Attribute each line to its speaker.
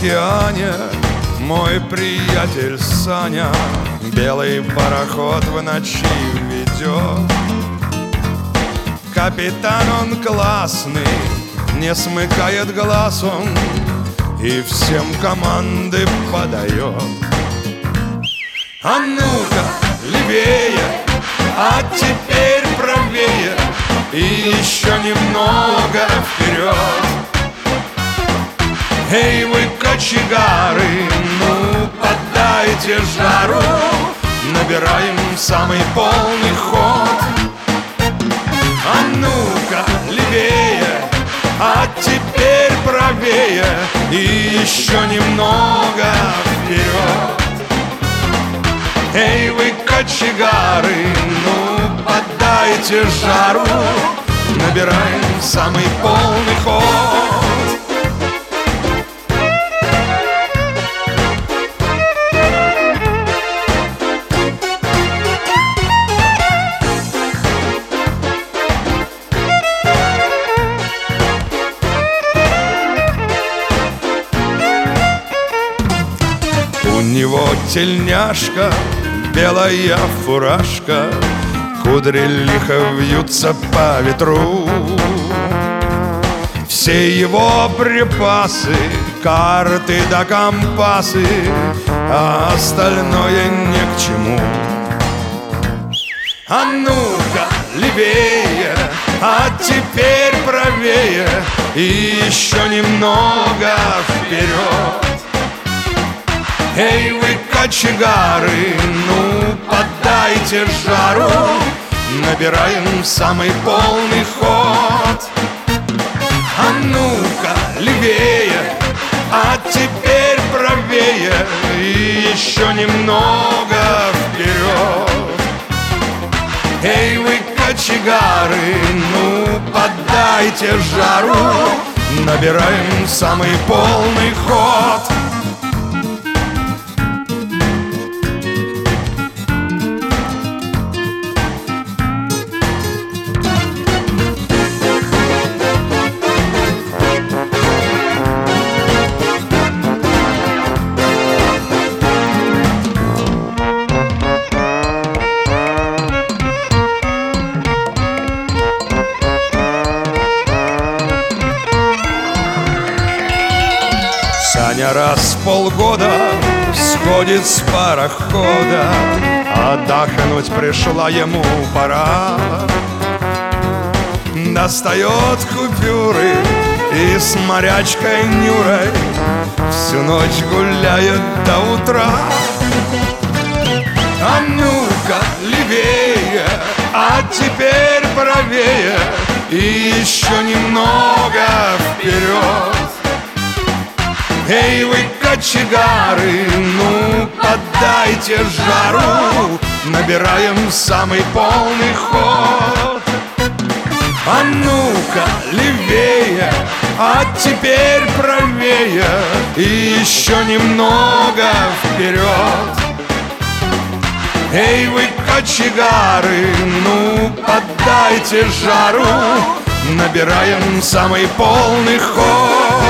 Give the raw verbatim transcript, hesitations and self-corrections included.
Speaker 1: океане мой приятель Саня белый пароход в ночи ведет. Капитан он классный, не смыкает глаз он и всем команды подает. А ну-ка, левее, а теперь правее, и еще немного вперед. Эй, вы, кочегары, ну поддайте жару, набираем самый полный ход. А ну-ка, левее, а теперь правее, и еще немного вперед. Эй, вы, кочегары, ну поддайте жару, набираем самый полный ход. У него тельняшка, белая фуражка, кудри лихо вьются по ветру. Все его припасы, карты да компасы, а остальное ни к чему. А ну-ка, левее, а теперь правее, и еще немного вперед. Эй, вы, кочегары, ну поддайте жару, набираем самый полный ход. А ну-ка, левее, а теперь правее, и еще немного вперед. Эй, вы, кочегары, ну поддайте жару, набираем самый полный ход. Саня раз в полгода сходит с парохода, отдохнуть пришла ему пора. Достает купюры и с морячкой Нюрой всю ночь гуляет до утра. А ну-ка, левее, а теперь правее, и еще немного вперед. Эй, вы, кочегары, ну поддайте жару, набираем самый полный ход. А ну-ка, левее, а теперь правее, и еще немного вперед. Эй, вы, кочегары, ну поддайте жару, набираем самый полный ход.